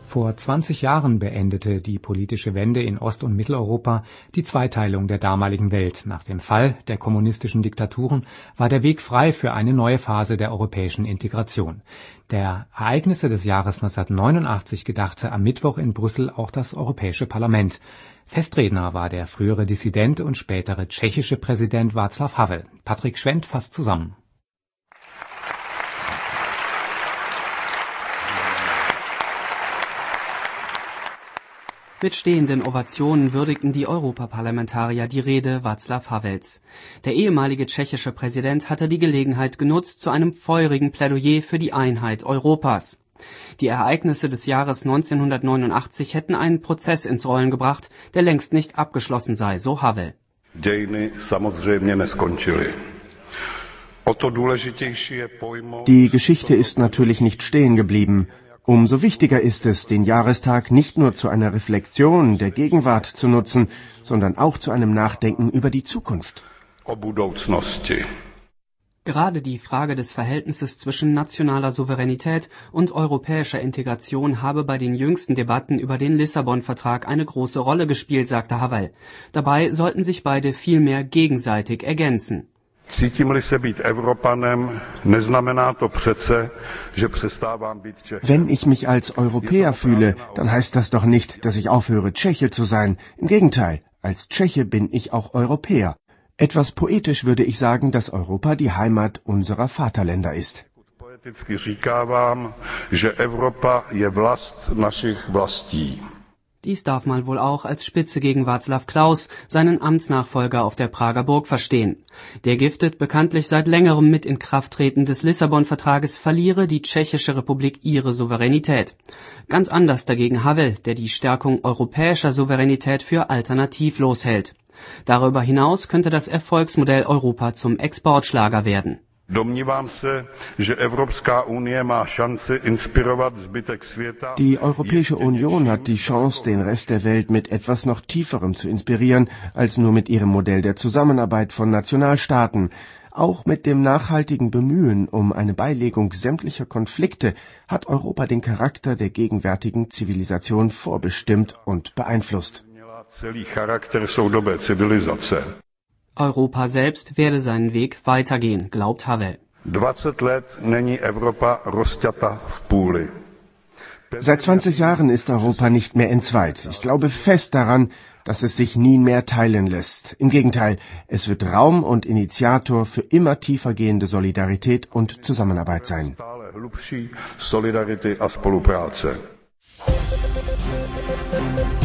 Vor 20 Jahren beendete die politische Wende in Ost- und Mitteleuropa die Zweiteilung der damaligen Welt. Nach dem Fall der kommunistischen Diktaturen war der Weg frei für eine neue Phase der europäischen Integration. Der Ereignisse des Jahres 1989 gedachte am Mittwoch in Brüssel auch das Europäische Parlament. Festredner war der frühere Dissident und spätere tschechische Präsident Václav Havel. Patrick Schwendt fasst zusammen. Mit stehenden Ovationen würdigten die Europaparlamentarier die Rede Václav Havels. Der ehemalige tschechische Präsident hatte die Gelegenheit genutzt zu einem feurigen Plädoyer für die Einheit Europas. Die Ereignisse des Jahres 1989 hätten einen Prozess ins Rollen gebracht, der längst nicht abgeschlossen sei, so Havel. Die Geschichte ist natürlich nicht stehen geblieben. Umso wichtiger ist es, den Jahrestag nicht nur zu einer Reflexion der Gegenwart zu nutzen, sondern auch zu einem Nachdenken über die Zukunft. Gerade die Frage des Verhältnisses zwischen nationaler Souveränität und europäischer Integration habe bei den jüngsten Debatten über den Lissabon-Vertrag eine große Rolle gespielt, sagte Havel. Dabei sollten sich beide vielmehr gegenseitig ergänzen. Wenn ich mich als Europäer fühle, dann heißt das doch nicht, dass ich aufhöre, Tscheche zu sein. Im Gegenteil, als Tscheche bin ich auch Europäer. Etwas poetisch würde ich sagen, dass Europa die Heimat unserer Vaterländer ist. Dies darf man wohl auch als Spitze gegen Václav Klaus, seinen Amtsnachfolger auf der Prager Burg, verstehen. Der giftet bekanntlich seit längerem mit Inkrafttreten des Lissabon-Vertrages verliere die Tschechische Republik ihre Souveränität. Ganz anders dagegen Havel, der die Stärkung europäischer Souveränität für alternativlos hält. Darüber hinaus könnte das Erfolgsmodell Europa zum Exportschlager werden. Die Europäische Union hat die Chance, den Rest der Welt mit etwas noch Tieferem zu inspirieren, als nur mit ihrem Modell der Zusammenarbeit von Nationalstaaten. Auch mit dem nachhaltigen Bemühen um eine Beilegung sämtlicher Konflikte hat Europa den Charakter der gegenwärtigen Zivilisation vorbestimmt und beeinflusst. Europa selbst werde seinen Weg weitergehen, glaubt Havel. Seit 20 Jahren ist Europa nicht mehr entzweit. Ich glaube fest daran, dass es sich nie mehr teilen lässt. Im Gegenteil, es wird Raum und Initiator für immer tiefer gehende Solidarität und Zusammenarbeit sein. Solidarity a spolupráce.